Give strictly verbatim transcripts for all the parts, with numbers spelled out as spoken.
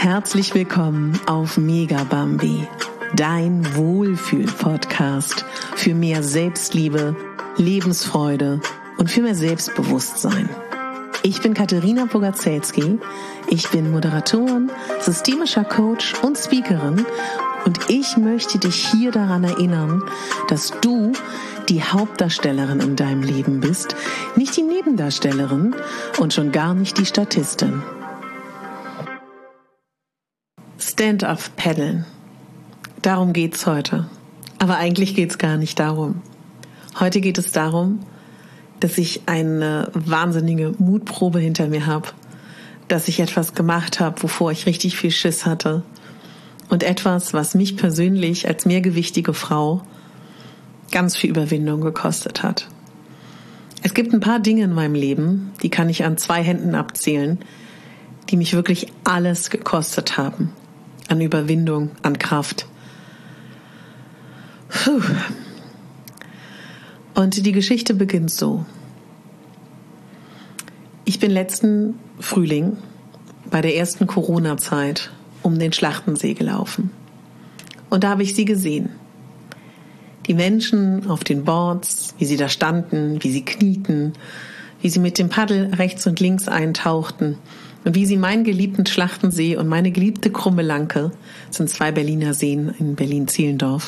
Herzlich willkommen auf Megabambi, dein Wohlfühl-Podcast für mehr Selbstliebe, Lebensfreude und für mehr Selbstbewusstsein. Ich bin Katharina Bogazelski, ich bin Moderatorin, systemischer Coach und Speakerin und ich möchte dich hier daran erinnern, dass du die Hauptdarstellerin in deinem Leben bist, nicht die Nebendarstellerin und schon gar nicht die Statistin. Stand-up paddeln. Darum geht's heute. Aber eigentlich geht's gar nicht darum. Heute geht es darum, dass ich eine wahnsinnige Mutprobe hinter mir habe, dass ich etwas gemacht habe, wovor ich richtig viel Schiss hatte und etwas, was mich persönlich als mehrgewichtige Frau ganz viel Überwindung gekostet hat. Es gibt ein paar Dinge in meinem Leben, die kann ich an zwei Händen abzählen, die mich wirklich alles gekostet haben. An Überwindung, an Kraft. Puh. Und die Geschichte beginnt so. Ich bin letzten Frühling bei der ersten Corona-Zeit um den Schlachtensee gelaufen. Und da habe ich sie gesehen. Die Menschen auf den Boards, wie sie da standen, wie sie knieten, wie sie mit dem Paddel rechts und links eintauchten und wie sie meinen geliebten Schlachtensee und meine geliebte Krummelanke, das sind zwei Berliner Seen in Berlin-Zehlendorf,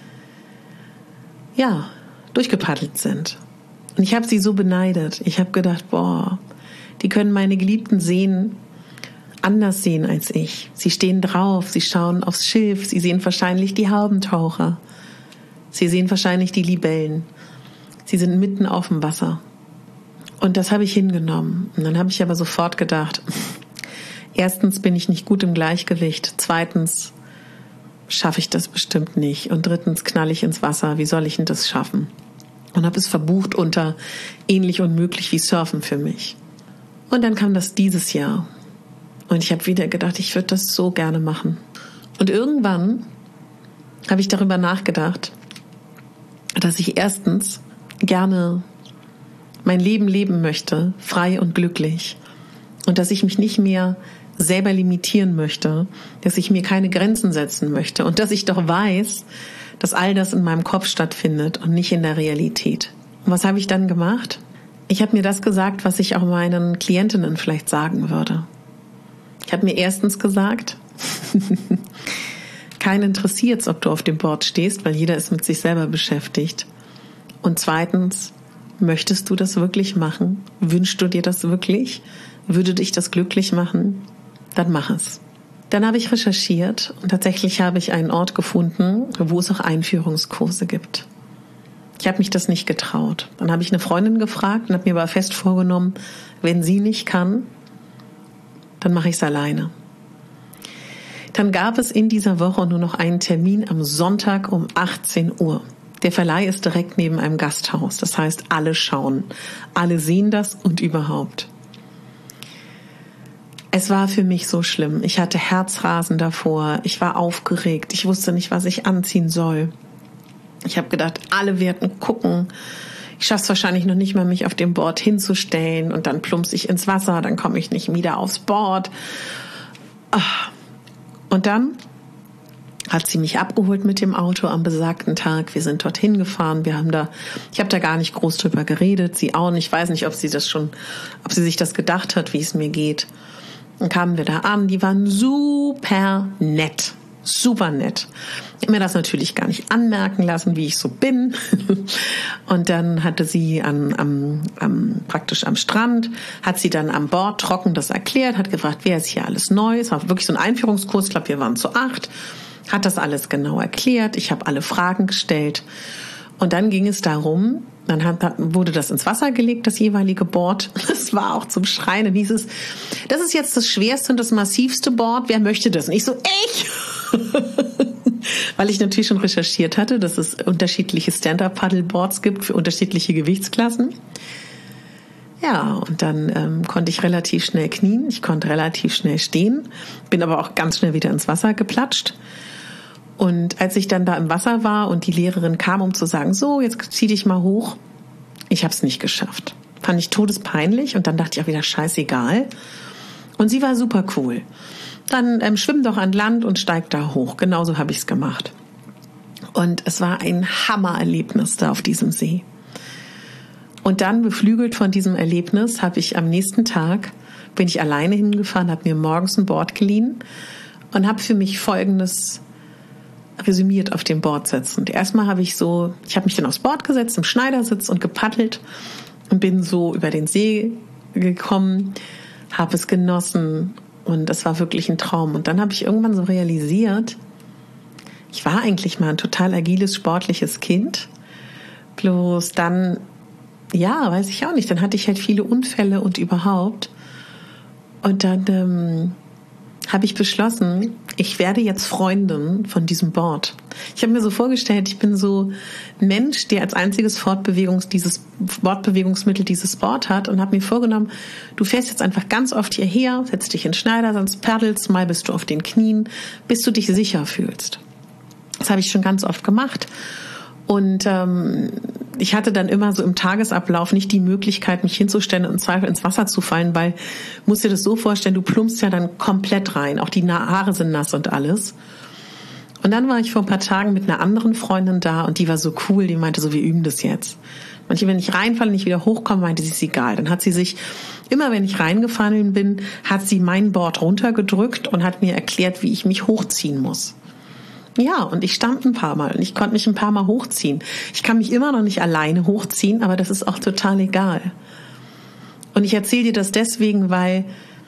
ja, durchgepaddelt sind. Und ich habe sie so beneidet. Ich habe gedacht, boah, die können meine geliebten Seen anders sehen als ich. Sie stehen drauf, sie schauen aufs Schilf, sie sehen wahrscheinlich die Haubentaucher. Sie sehen wahrscheinlich die Libellen. Sie sind mitten auf dem Wasser. Und das habe ich hingenommen. Und dann habe ich aber sofort gedacht, erstens bin ich nicht gut im Gleichgewicht. Zweitens schaffe ich das bestimmt nicht. Und drittens knalle ich ins Wasser. Wie soll ich denn das schaffen? Und habe es verbucht unter ähnlich unmöglich wie Surfen für mich. Und dann kam das dieses Jahr. Und ich habe wieder gedacht, ich würde das so gerne machen. Und irgendwann habe ich darüber nachgedacht, dass ich erstens gerne mein Leben leben möchte, frei und glücklich. Und dass ich mich nicht mehr selber limitieren möchte, dass ich mir keine Grenzen setzen möchte und dass ich doch weiß, dass all das in meinem Kopf stattfindet und nicht in der Realität. Und was habe ich dann gemacht? Ich habe mir das gesagt, was ich auch meinen Klientinnen vielleicht sagen würde. Ich habe mir erstens gesagt, keinen interessiert's, ob du auf dem Board stehst, weil jeder ist mit sich selber beschäftigt. Und zweitens, möchtest du das wirklich machen? Wünschst du dir das wirklich? Würde dich das glücklich machen? Dann mach es. Dann habe ich recherchiert und tatsächlich habe ich einen Ort gefunden, wo es auch Einführungskurse gibt. Ich habe mich das nicht getraut. Dann habe ich eine Freundin gefragt und habe mir aber fest vorgenommen, wenn sie nicht kann, dann mache ich es alleine. Dann gab es in dieser Woche nur noch einen Termin am Sonntag um achtzehn Uhr. Der Verleih ist direkt neben einem Gasthaus. Das heißt, alle schauen. Alle sehen das und überhaupt. Es war für mich so schlimm. Ich hatte Herzrasen davor. Ich war aufgeregt. Ich wusste nicht, was ich anziehen soll. Ich habe gedacht, alle werden gucken. Ich schaffe es wahrscheinlich noch nicht mal, mich auf dem Board hinzustellen. Und dann plumpse ich ins Wasser. Dann komme ich nicht wieder aufs Board. Und dann hat sie mich abgeholt mit dem Auto am besagten Tag. Wir sind dorthin gefahren. Wir haben da, ich habe da gar nicht groß drüber geredet. Sie auch nicht. Ich weiß nicht, ob sie das schon, ob sie sich das gedacht hat, wie es mir geht. Dann kamen wir da an. Die waren super nett. Super nett. Ich habe mir das natürlich gar nicht anmerken lassen, wie ich so bin. Und dann hatte sie am, am, am, praktisch am Strand, hat sie dann am Bord trocken das erklärt, hat gefragt, wer ist hier alles neu. Es war wirklich so ein Einführungskurs. Ich glaube, wir waren zu acht. Hat das alles genau erklärt. Ich habe alle Fragen gestellt. Und dann ging es darum, dann hat, wurde das ins Wasser gelegt, das jeweilige Board. Das war auch zum Schreien. Dann hieß es, das ist jetzt das schwerste und das massivste Board. Wer möchte das? Und ich so, ich! Weil ich natürlich schon recherchiert hatte, dass es unterschiedliche Stand-Up-Paddleboards gibt für unterschiedliche Gewichtsklassen. Ja, und dann ähm, konnte ich relativ schnell knien. Ich konnte relativ schnell stehen. Bin aber auch ganz schnell wieder ins Wasser geplatscht. Und als ich dann da im Wasser war und die Lehrerin kam, um zu sagen, so, jetzt zieh dich mal hoch, ich habe es nicht geschafft. Fand ich todespeinlich und dann dachte ich auch wieder, scheißegal. Und sie war super cool. dann ähm, schwimm doch an Land und steig da hoch. Genauso habe ich es gemacht. Und es war ein Hammererlebnis da auf diesem See. Und dann, beflügelt von diesem Erlebnis, habe ich am nächsten Tag, bin ich alleine hingefahren, habe mir morgens ein Board geliehen und habe für mich Folgendes resümiert auf dem Board sitzen. Und erstmal habe ich so, ich habe mich dann aufs Board gesetzt, im Schneidersitz und gepaddelt und bin so über den See gekommen, habe es genossen und das war wirklich ein Traum. Und dann habe ich irgendwann so realisiert, ich war eigentlich mal ein total agiles, sportliches Kind, bloß dann, ja, weiß ich auch nicht, dann hatte ich halt viele Unfälle und überhaupt. Und dann ähm, habe ich beschlossen, ich werde jetzt Freundin von diesem Board. Ich habe mir so vorgestellt, ich bin so ein Mensch, der als einziges Fortbewegungs dieses Fortbewegungsmittel dieses Board hat und habe mir vorgenommen, du fährst jetzt einfach ganz oft hierher, setzt dich in Schneider, sonst paddelst, mal bist du auf den Knien, bis du dich sicher fühlst. Das habe ich schon ganz oft gemacht. Und ähm, ich hatte dann immer so im Tagesablauf nicht die Möglichkeit, mich hinzustellen und im Zweifel ins Wasser zu fallen, weil, musst dir das so vorstellen, du plumpst ja dann komplett rein. Auch die Haare sind nass und alles. Und dann war ich vor ein paar Tagen mit einer anderen Freundin da und die war so cool, die meinte so, wir üben das jetzt. Manche, wenn ich reinfalle und nicht wieder hochkomme, meinte sie, ist egal. Dann hat sie sich, immer wenn ich reingefallen bin, hat sie mein Board runtergedrückt und hat mir erklärt, wie ich mich hochziehen muss. Ja, und ich stand ein paar Mal und ich konnte mich ein paar Mal hochziehen. Ich kann mich immer noch nicht alleine hochziehen, aber das ist auch total egal. Und ich erzähle dir das deswegen, weil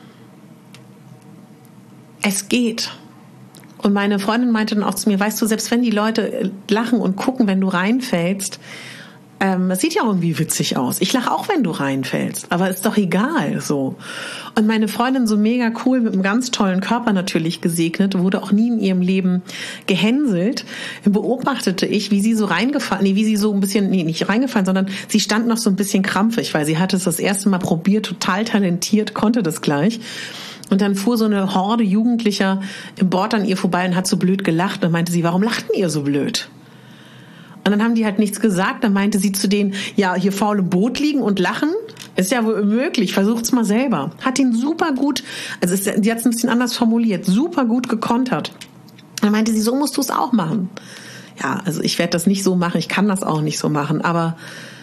es geht. Und meine Freundin meinte dann auch zu mir, weißt du, selbst wenn die Leute lachen und gucken, wenn du reinfällst, ähm, das sieht ja irgendwie witzig aus. Ich lache auch, wenn du reinfällst, aber ist doch egal, so. Und meine Freundin, so mega cool, mit einem ganz tollen Körper natürlich gesegnet, wurde auch nie in ihrem Leben gehänselt, beobachtete ich, wie sie so reingefallen, nee, wie sie so ein bisschen, nee, nicht reingefallen, sondern sie stand noch so ein bisschen krampfig, weil sie hatte es das erste Mal probiert, total talentiert, konnte das gleich. Und dann fuhr so eine Horde Jugendlicher im Board an ihr vorbei und hat so blöd gelacht und meinte sie, warum lachten ihr so blöd? Und dann haben die halt nichts gesagt. Dann meinte sie zu denen, ja, hier faul im Boot liegen und lachen, ist ja wohl möglich, versucht's mal selber. Hat ihn super gut, also ist, die hat es ein bisschen anders formuliert, super gut gekontert. Dann meinte sie, so musst du es auch machen. Ja, also ich werde das nicht so machen, ich kann das auch nicht so machen, aber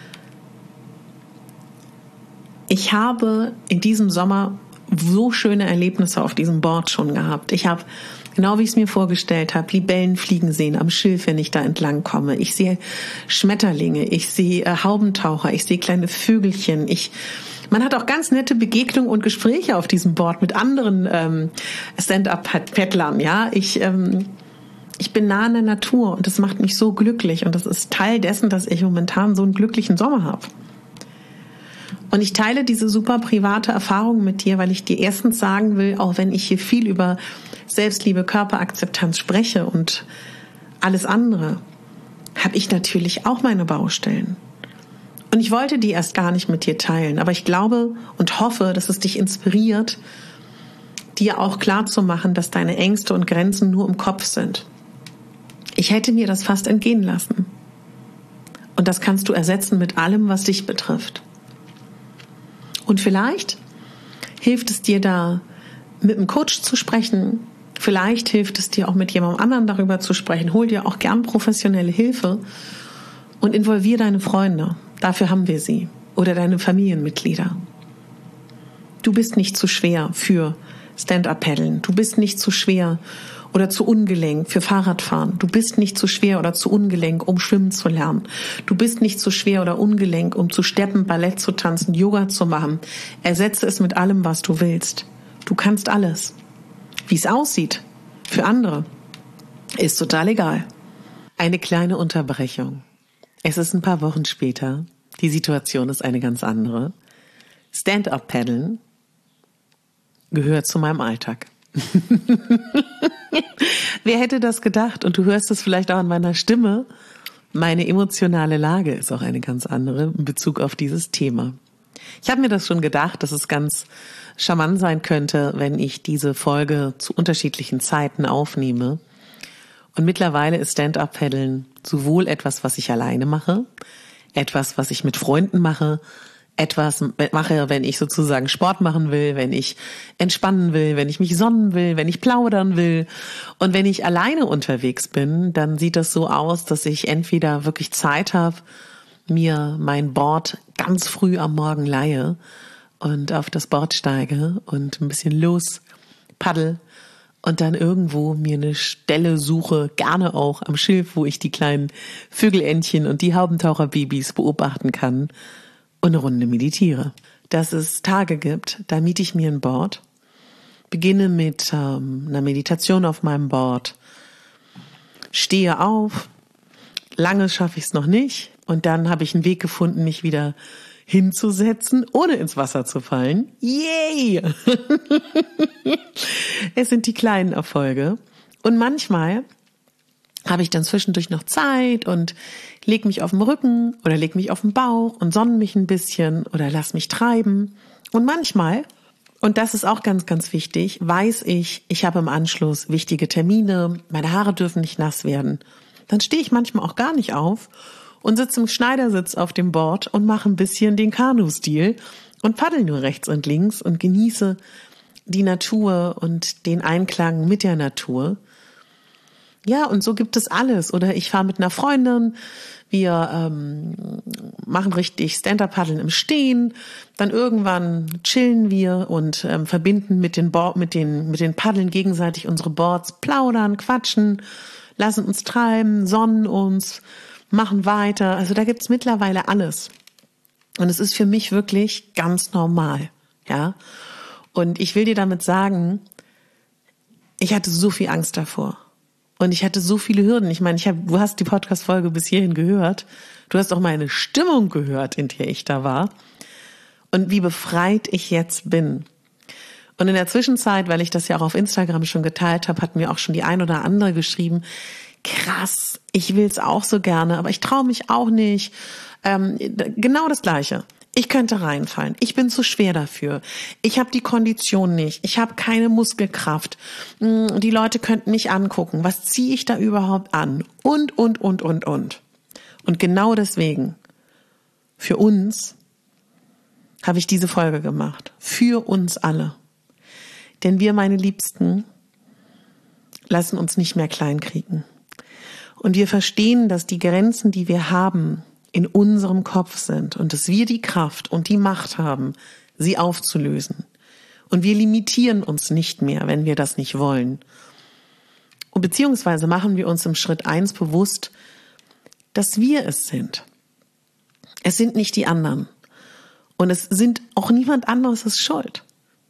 ich habe in diesem Sommer so schöne Erlebnisse auf diesem Board schon gehabt. Ich habe, genau wie ich es mir vorgestellt habe, Libellen fliegen sehen am Schilf, wenn ich da entlang komme. Ich sehe Schmetterlinge, ich sehe äh, Haubentaucher, ich sehe kleine Vögelchen. Ich, man hat auch ganz nette Begegnungen und Gespräche auf diesem Board mit anderen ähm, Stand-up-Paddlern. Ja, ich ähm, ich bin nah an der Natur und das macht mich so glücklich und das ist Teil dessen, dass ich momentan so einen glücklichen Sommer habe. Und ich teile diese super private Erfahrung mit dir, weil ich dir erstens sagen will, auch wenn ich hier viel über Selbstliebe, Körperakzeptanz spreche und alles andere, habe ich natürlich auch meine Baustellen. Und ich wollte die erst gar nicht mit dir teilen, aber ich glaube und hoffe, dass es dich inspiriert, dir auch klarzumachen, dass deine Ängste und Grenzen nur im Kopf sind. Ich hätte mir das fast entgehen lassen. Und das kannst du ersetzen mit allem, was dich betrifft. Und vielleicht hilft es dir da, mit einem Coach zu sprechen. Vielleicht hilft es dir auch mit jemandem anderen darüber zu sprechen. Hol dir auch gern professionelle Hilfe und involvier deine Freunde. Dafür haben wir sie. Oder deine Familienmitglieder. Du bist nicht zu schwer für Stand-up-Paddeln. Du bist nicht zu schwer oder zu ungelenk für Fahrradfahren. Du bist nicht zu schwer oder zu ungelenk, um schwimmen zu lernen. Du bist nicht zu schwer oder ungelenk, um zu steppen, Ballett zu tanzen, Yoga zu machen. Ersetze es mit allem, was du willst. Du kannst alles. Wie es aussieht für andere, ist total egal. Eine kleine Unterbrechung. Es ist ein paar Wochen später. Die Situation ist eine ganz andere. Stand-up-Paddeln gehört zu meinem Alltag. Wer hätte das gedacht? Und du hörst es vielleicht auch an meiner Stimme. Meine emotionale Lage ist auch eine ganz andere in Bezug auf dieses Thema. Ich habe mir das schon gedacht, dass es ganz charmant sein könnte, wenn ich diese Folge zu unterschiedlichen Zeiten aufnehme. Und mittlerweile ist Stand-up-Paddeln sowohl etwas, was ich alleine mache, etwas, was ich mit Freunden mache, etwas mache, wenn ich sozusagen Sport machen will, wenn ich entspannen will, wenn ich mich sonnen will, wenn ich plaudern will. Und wenn ich alleine unterwegs bin, dann sieht das so aus, dass ich entweder wirklich Zeit habe, mir mein Board ganz früh am Morgen leihe und auf das Board steige und ein bisschen los paddel und dann irgendwo mir eine Stelle suche, gerne auch am Schilf, wo ich die kleinen Vögelentchen und die Haubentaucherbabys beobachten kann und eine Runde meditiere. Dass es Tage gibt, da miete ich mir ein Board, beginne mit ähm, einer Meditation auf meinem Board, stehe auf, lange schaffe ich es noch nicht und dann habe ich einen Weg gefunden, mich wieder hinzusetzen, ohne ins Wasser zu fallen. Yay! Es sind die kleinen Erfolge. Und manchmal habe ich dann zwischendurch noch Zeit und leg mich auf den Rücken oder leg mich auf den Bauch und sonne mich ein bisschen oder lass mich treiben. Und manchmal, und das ist auch ganz, ganz wichtig, weiß ich, ich habe im Anschluss wichtige Termine, meine Haare dürfen nicht nass werden. Dann stehe ich manchmal auch gar nicht auf und sitze im Schneidersitz auf dem Board und mache ein bisschen den Kanu-Stil und paddel nur rechts und links und genieße die Natur und den Einklang mit der Natur. Ja, und so gibt es alles. Oder ich fahre mit einer Freundin, wir ähm, machen richtig Stand-Up-Paddeln im Stehen, dann irgendwann chillen wir und ähm, verbinden mit den, Bo- mit den, mit den Paddeln gegenseitig unsere Boards, plaudern, quatschen, lassen uns treiben, sonnen uns, machen weiter. Also da gibt's mittlerweile alles. Und es ist für mich wirklich ganz normal, ja. Und ich will dir damit sagen, ich hatte so viel Angst davor. Und ich hatte so viele Hürden. Ich meine, ich habe, du hast die Podcast-Folge bis hierhin gehört. Du hast auch meine Stimmung gehört, in der ich da war. Und wie befreit ich jetzt bin. Und in der Zwischenzeit, weil ich das ja auch auf Instagram schon geteilt habe, hat mir auch schon die ein oder andere geschrieben, krass, ich will's auch so gerne, aber ich traue mich auch nicht. Ähm, genau das Gleiche. Ich könnte reinfallen. Ich bin zu schwer dafür. Ich habe die Kondition nicht. Ich habe keine Muskelkraft. Die Leute könnten mich angucken. Was ziehe ich da überhaupt an? Und, und, und, und, und. Und genau deswegen, für uns, habe ich diese Folge gemacht. Für uns alle. Denn wir, meine Liebsten, lassen uns nicht mehr kleinkriegen. Und wir verstehen, dass die Grenzen, die wir haben, in unserem Kopf sind und dass wir die Kraft und die Macht haben, sie aufzulösen. Und wir limitieren uns nicht mehr, wenn wir das nicht wollen. Und beziehungsweise machen wir uns im Schritt eins bewusst, dass wir es sind. Es sind nicht die anderen. Und es sind auch niemand anderes schuld.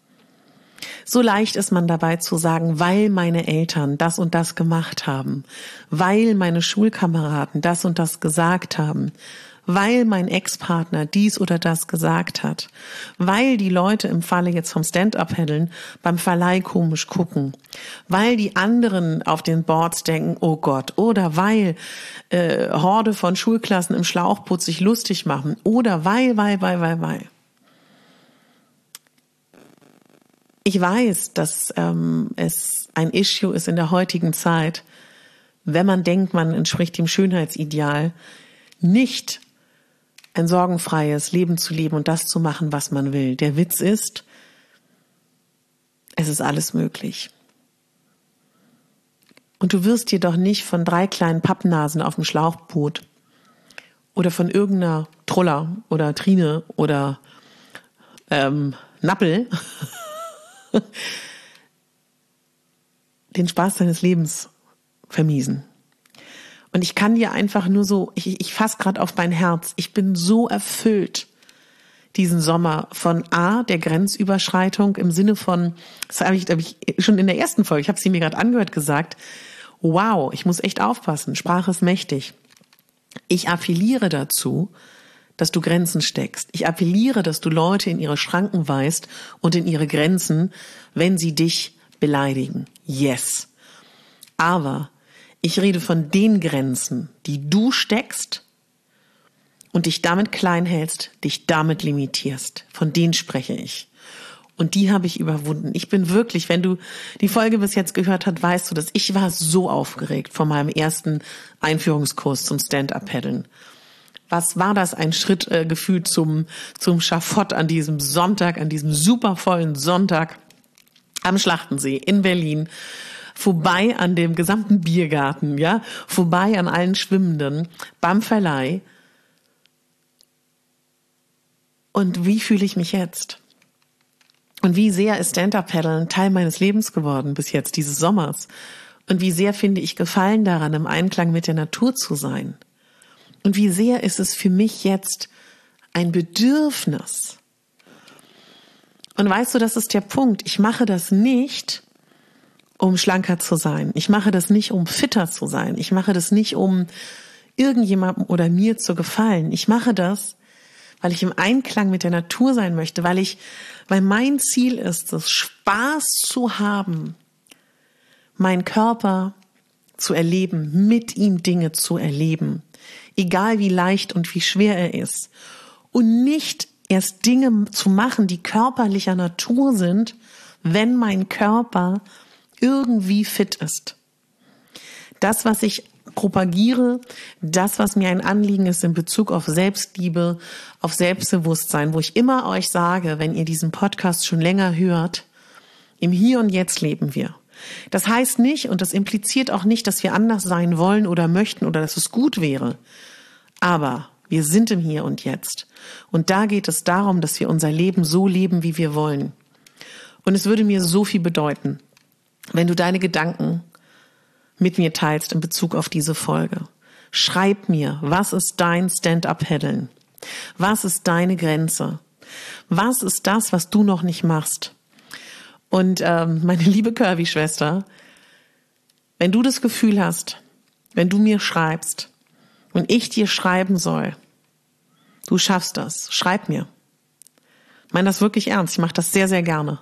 So leicht ist man dabei zu sagen, weil meine Eltern das und das gemacht haben, weil meine Schulkameraden das und das gesagt haben, weil mein Ex-Partner dies oder das gesagt hat, weil die Leute im Falle jetzt vom Stand-Up-Paddeln beim Verleih komisch gucken, weil die anderen auf den Boards denken, oh Gott, oder weil äh, Horde von Schulklassen im Schlauchboot sich lustig machen, oder weil, weil, weil, weil, weil. Ich weiß, dass ähm, es ein Issue ist in der heutigen Zeit, wenn man denkt, man entspricht dem Schönheitsideal, nicht ein sorgenfreies Leben zu leben und das zu machen, was man will. Der Witz ist, es ist alles möglich. Und du wirst dir doch nicht von drei kleinen Pappnasen auf dem Schlauchboot oder von irgendeiner Troller oder Trine oder ähm, Nappel den Spaß deines Lebens vermiesen. Und ich kann dir einfach nur so, ich, ich fasse gerade auf mein Herz, ich bin so erfüllt diesen Sommer von A, der Grenzüberschreitung im Sinne von, das habe ich, hab ich schon in der ersten Folge, ich habe sie mir gerade angehört, gesagt, wow, ich muss echt aufpassen, Sprache ist mächtig. Ich appelliere dazu, dass du Grenzen steckst. Ich appelliere, dass du Leute in ihre Schranken weist und in ihre Grenzen, wenn sie dich beleidigen. Yes. Aber ich rede von den Grenzen, die du steckst und dich damit klein hältst, dich damit limitierst. Von denen spreche ich. Und die habe ich überwunden. Ich bin wirklich, wenn du die Folge bis jetzt gehört hast, weißt du, dass ich war so aufgeregt von meinem ersten Einführungskurs zum Stand-Up-Paddeln. Was war das ein Schritt äh, gefühlt zum, zum Schafott an diesem Sonntag, an diesem supervollen Sonntag am Schlachtensee in Berlin, vorbei an dem gesamten Biergarten, ja, vorbei an allen Schwimmenden, beim Verleih. Und wie fühle ich mich jetzt? Und wie sehr ist Stand-Up-Paddeln Teil meines Lebens geworden bis jetzt, dieses Sommers? Und wie sehr finde ich Gefallen daran, im Einklang mit der Natur zu sein? Und wie sehr ist es für mich jetzt ein Bedürfnis? Und weißt du, das ist der Punkt. Ich mache das nicht, um schlanker zu sein. Ich mache das nicht, um fitter zu sein. Ich mache das nicht, um irgendjemandem oder mir zu gefallen. Ich mache das, weil ich im Einklang mit der Natur sein möchte, weil ich, weil mein Ziel ist es, Spaß zu haben, meinen Körper zu erleben, mit ihm Dinge zu erleben, egal wie leicht und wie schwer er ist, und nicht erst Dinge zu machen, die körperlicher Natur sind, wenn mein Körper irgendwie fit ist. Das, was ich propagiere, das, was mir ein Anliegen ist in Bezug auf Selbstliebe, auf Selbstbewusstsein, wo ich immer euch sage, wenn ihr diesen Podcast schon länger hört, im Hier und Jetzt leben wir. Das heißt nicht, und das impliziert auch nicht, dass wir anders sein wollen oder möchten oder dass es gut wäre. Aber wir sind im Hier und Jetzt. Und da geht es darum, dass wir unser Leben so leben, wie wir wollen. Und es würde mir so viel bedeuten, wenn du deine Gedanken mit mir teilst in Bezug auf diese Folge. Schreib mir, was ist dein Stand-Up-Paddeln? Was ist deine Grenze? Was ist das, was du noch nicht machst? Und ähm, meine liebe Curvy-Schwester, wenn du das Gefühl hast, wenn du mir schreibst und ich dir schreiben soll, du schaffst das, schreib mir. Ich meine das wirklich ernst, ich mache das sehr, sehr gerne.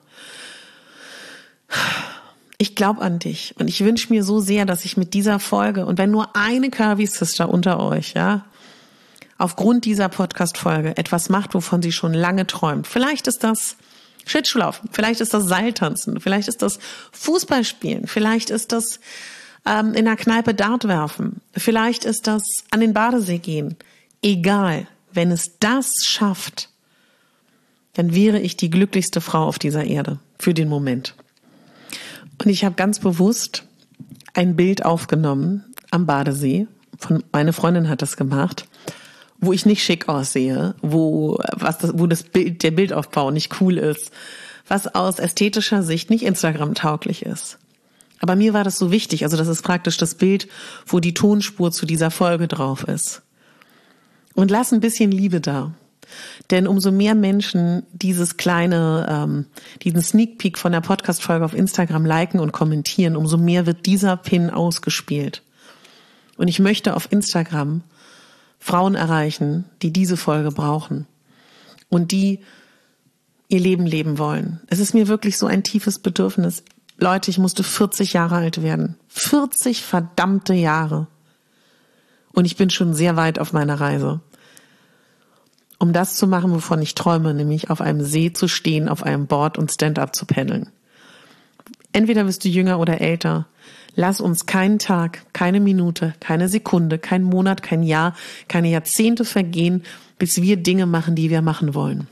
Ich glaube an dich und ich wünsche mir so sehr, dass ich mit dieser Folge, und wenn nur eine Curvy-Sister unter euch, ja, aufgrund dieser Podcast-Folge etwas macht, wovon sie schon lange träumt. Vielleicht ist das Schlittschuhlaufen, vielleicht ist das Seiltanzen, vielleicht ist das Fußballspielen, vielleicht ist das ähm, in der Kneipe Dart werfen, vielleicht ist das an den Badesee gehen. Egal, wenn es das schafft, dann wäre ich die glücklichste Frau auf dieser Erde für den Moment. Und ich habe ganz bewusst ein Bild aufgenommen am Badesee. Von, meine Freundin hat das gemacht, wo ich nicht schick aussehe, wo, was das, wo das Bild, der Bildaufbau nicht cool ist, was aus ästhetischer Sicht nicht Instagram-tauglich ist. Aber mir war das so wichtig, also das ist praktisch das Bild, wo die Tonspur zu dieser Folge drauf ist. Und lass ein bisschen Liebe da. Denn umso mehr Menschen dieses kleine, ähm, diesen Sneak Peek von der Podcast-Folge auf Instagram liken und kommentieren, umso mehr wird dieser Pin ausgespielt. Und ich möchte auf Instagram Frauen erreichen, die diese Folge brauchen und die ihr Leben leben wollen. Es ist mir wirklich so ein tiefes Bedürfnis. Leute, ich musste vierzig Jahre alt werden. vierzig verdammte Jahre. Und ich bin schon sehr weit auf meiner Reise. Um das zu machen, wovon ich träume, nämlich auf einem See zu stehen, auf einem Board und Stand-up zu paddeln. Entweder bist du jünger oder älter. Lass uns keinen Tag, keine Minute, keine Sekunde, kein Monat, kein Jahr, keine Jahrzehnte vergehen, bis wir Dinge machen, die wir machen wollen.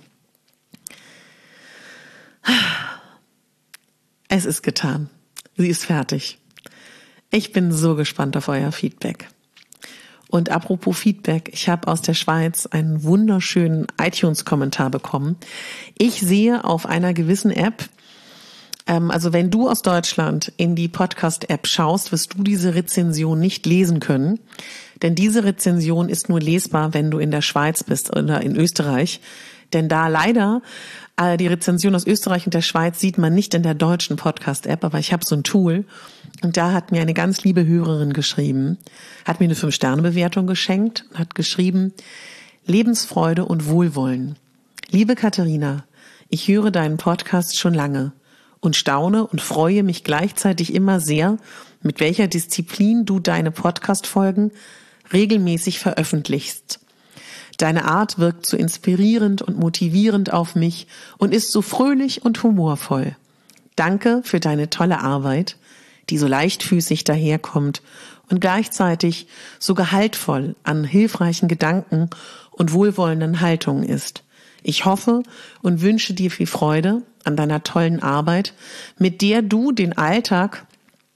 Es ist getan. Sie ist fertig. Ich bin so gespannt auf euer Feedback. Und apropos Feedback, ich habe aus der Schweiz einen wunderschönen iTunes-Kommentar bekommen. Ich sehe auf einer gewissen App, ähm, also wenn du aus Deutschland in die Podcast-App schaust, wirst du diese Rezension nicht lesen können. Denn diese Rezension ist nur lesbar, wenn du in der Schweiz bist oder in Österreich. Denn da leider äh, die Rezension aus Österreich und der Schweiz sieht man nicht in der deutschen Podcast-App, aber ich habe so ein Tool. Und da hat mir eine ganz liebe Hörerin geschrieben, hat mir eine fünf Sterne Bewertung geschenkt und hat geschrieben: Lebensfreude und Wohlwollen. Liebe Katharina, ich höre deinen Podcast schon lange und staune und freue mich gleichzeitig immer sehr, mit welcher Disziplin du deine Podcast-Folgen regelmäßig veröffentlichst. Deine Art wirkt so inspirierend und motivierend auf mich und ist so fröhlich und humorvoll. Danke für deine tolle Arbeit, die so leichtfüßig daherkommt und gleichzeitig so gehaltvoll an hilfreichen Gedanken und wohlwollenden Haltungen ist. Ich hoffe und wünsche dir viel Freude an deiner tollen Arbeit, mit der du den Alltag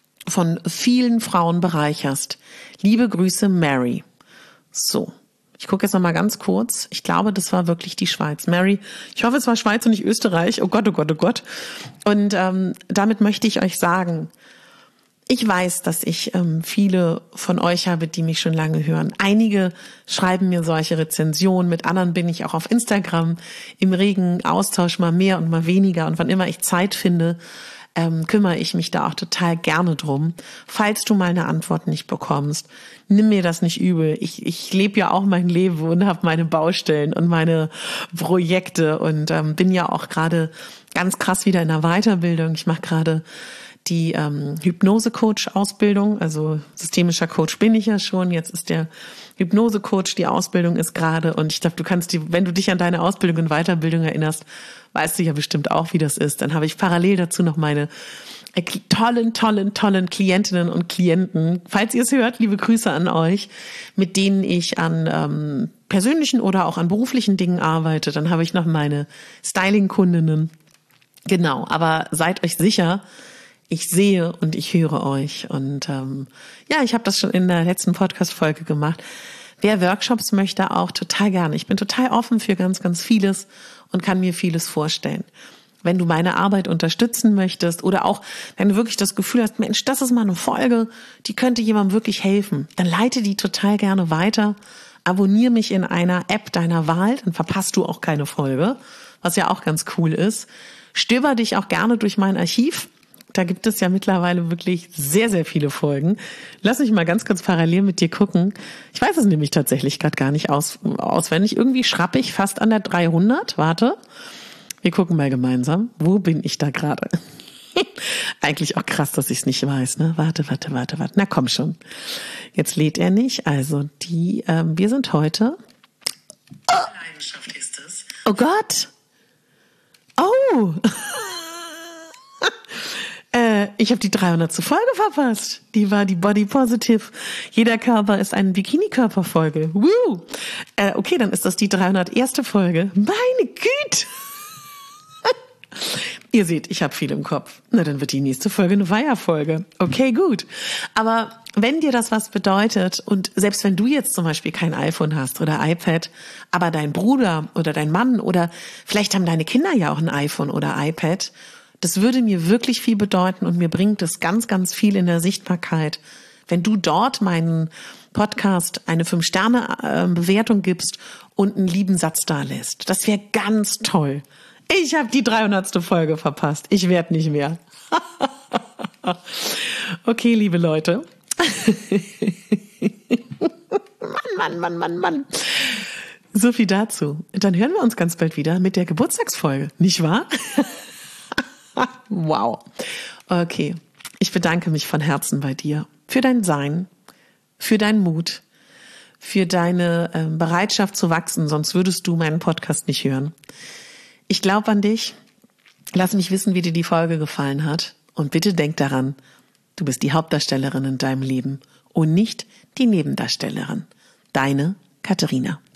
von vielen Frauen bereicherst. Liebe Grüße, Mary. So, ich gucke jetzt noch mal ganz kurz. Ich glaube, das war wirklich die Schweiz. Mary, ich hoffe, es war Schweiz und nicht Österreich. Oh Gott, oh Gott, oh Gott. Und ähm, damit möchte ich euch sagen, ich weiß, dass ich ähm, viele von euch habe, die mich schon lange hören. Einige schreiben mir solche Rezensionen, mit anderen bin ich auch auf Instagram im regen Austausch, mal mehr und mal weniger. Und wann immer ich Zeit finde, ähm, kümmere ich mich da auch total gerne drum. Falls du meine Antwort nicht bekommst, nimm mir das nicht übel. Ich, ich lebe ja auch mein Leben und habe meine Baustellen und meine Projekte und ähm, bin ja auch gerade ganz krass wieder in der Weiterbildung. Ich mache gerade die ähm, Hypnose-Coach-Ausbildung, also systemischer Coach bin ich ja schon, jetzt ist der Hypnose-Coach, die Ausbildung ist gerade und ich glaube, du kannst die, wenn du dich an deine Ausbildung und Weiterbildung erinnerst, weißt du ja bestimmt auch, wie das ist. Dann habe ich parallel dazu noch meine äh, tollen, tollen, tollen Klientinnen und Klienten, falls ihr es hört, liebe Grüße an euch, mit denen ich an ähm, persönlichen oder auch an beruflichen Dingen arbeite. Dann habe ich noch meine Styling-Kundinnen. Genau, aber seid euch sicher, ich sehe und ich höre euch. Und ähm, ja, ich habe das schon in der letzten Podcast-Folge gemacht. Wer Workshops möchte, auch total gerne. Ich bin total offen für ganz, ganz vieles und kann mir vieles vorstellen. Wenn du meine Arbeit unterstützen möchtest oder auch, wenn du wirklich das Gefühl hast, Mensch, das ist mal eine Folge, die könnte jemandem wirklich helfen, dann leite die total gerne weiter. Abonniere mich in einer App deiner Wahl, dann verpasst du auch keine Folge, was ja auch ganz cool ist. Stöber dich auch gerne durch mein Archiv. Da gibt es ja mittlerweile wirklich sehr, sehr viele Folgen. Lass mich mal ganz kurz parallel mit dir gucken. Ich weiß es nämlich tatsächlich gerade gar nicht aus, auswendig. Irgendwie schrappe ich fast an der dreihundert. Warte, wir gucken mal gemeinsam. Wo bin ich da gerade? Eigentlich auch krass, dass ich es nicht weiß. Ne? Warte, warte, warte, warte. Na komm schon. Jetzt lädt er nicht. Also die, ähm, wir sind heute... Oh, Leidenschaft ist es. Oh Gott. Oh. Äh, ich habe die dreihundertste Folge verpasst. Die war die Body Positive. Jeder Körper ist ein Bikini-Körper-Folge. Woo! Äh, okay, dann ist das die dreihunderterste Folge. Meine Güte! Ihr seht, ich habe viel im Kopf. Na, dann wird die nächste Folge eine Weiher-Folge. Okay, gut. Aber wenn dir das was bedeutet und selbst wenn du jetzt zum Beispiel kein iPhone hast oder iPad, aber dein Bruder oder dein Mann oder vielleicht haben deine Kinder ja auch ein iPhone oder iPad, das würde mir wirklich viel bedeuten und mir bringt es ganz, ganz viel in der Sichtbarkeit, wenn du dort meinen Podcast eine fünf Sterne Bewertung gibst und einen lieben Satz da lässt. Das wäre ganz toll. Ich habe die dreihundertste Folge verpasst. Ich werde nicht mehr. Okay, liebe Leute. Mann, Mann, Mann, Mann, Mann. So viel dazu. Dann hören wir uns ganz bald wieder mit der Geburtstagsfolge, nicht wahr? Wow. Okay. Ich bedanke mich von Herzen bei dir für dein Sein, für deinen Mut, für deine äh, Bereitschaft zu wachsen, sonst würdest du meinen Podcast nicht hören. Ich glaube an dich. Lass mich wissen, wie dir die Folge gefallen hat. Und bitte denk daran, du bist die Hauptdarstellerin in deinem Leben und nicht die Nebendarstellerin. Deine Katharina.